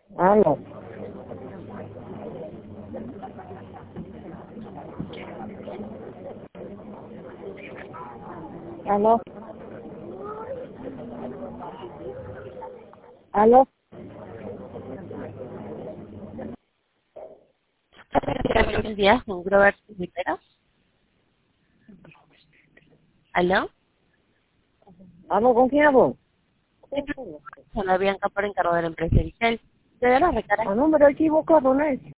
Aló. Aló. Aló. Buenos días, con Grover Rivera. ¿Aló? Aló, ¿con quién hablo? Soy la Bianca por encargo de la empresa Excel. ¿Te da la recarga? A número equivocado, ¿no es?